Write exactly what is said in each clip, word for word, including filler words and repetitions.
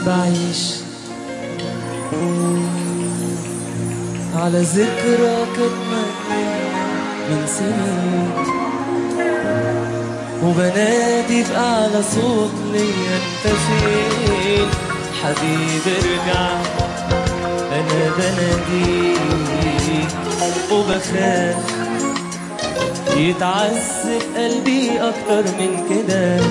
بعيش على ذكرى كانت من سنين، وبنادي بأعلى صوت ليا انت فين حبيبي ارجع، انا بناديك وبخاف يتعذب قلبي اكتر من كده،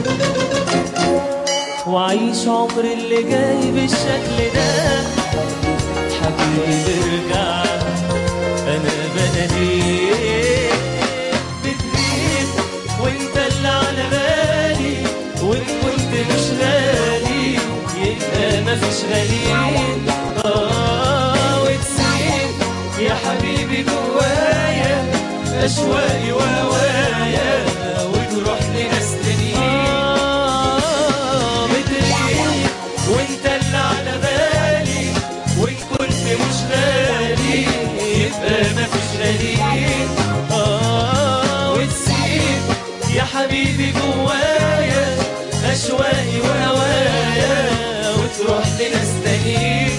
وعيش عمر اللي جاي بالشكل ده. حبيبي ارجع انا بناديك، بتغيب وانت اللي على بالي، وان كنت مش غالي يبقى مفيش غاليين. اه وتسيب يا حبيبي جوايا اشواقي وهوايا وتروح لناس تانيين. اه بتغيب وانت اللي على بالي، وان كنت مش غالي يبقى مفيش غاليين. اه وتسيب يا حبيبي جوايا اشواقي وهوايا وتروح لناس تانيين.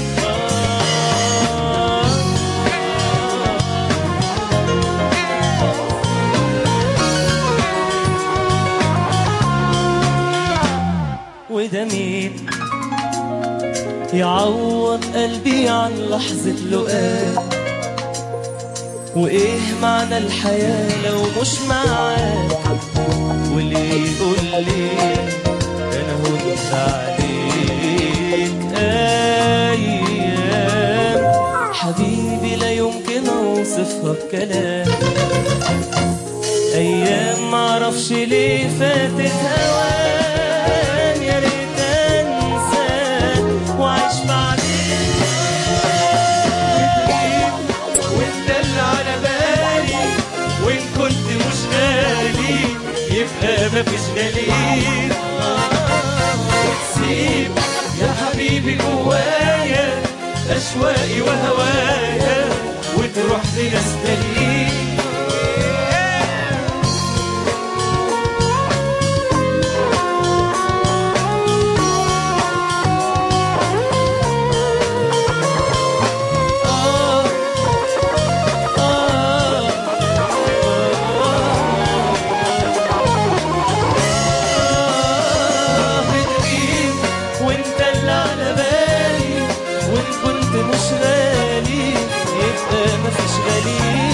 وده مين يعوض قلبي عن لحظة لقاء؟ وإيه معنى الحياة لو مش معاك؟ وليه يقول لي أنا هنت عليك أيام حبيبي لا يمكن أوصفها بكلام، أيام معرفش ليه فاتت هوان، يا ريت أنسى وأعيش بعدين. وأنت اللي على بالي، وإن كنت مش غالي يبقى مفيش غاليين. وتسيب يا حبيبي جوايا أشواقي وهوايا وتروح لناس تانيين. مش غالي يبقى مفيش غالي.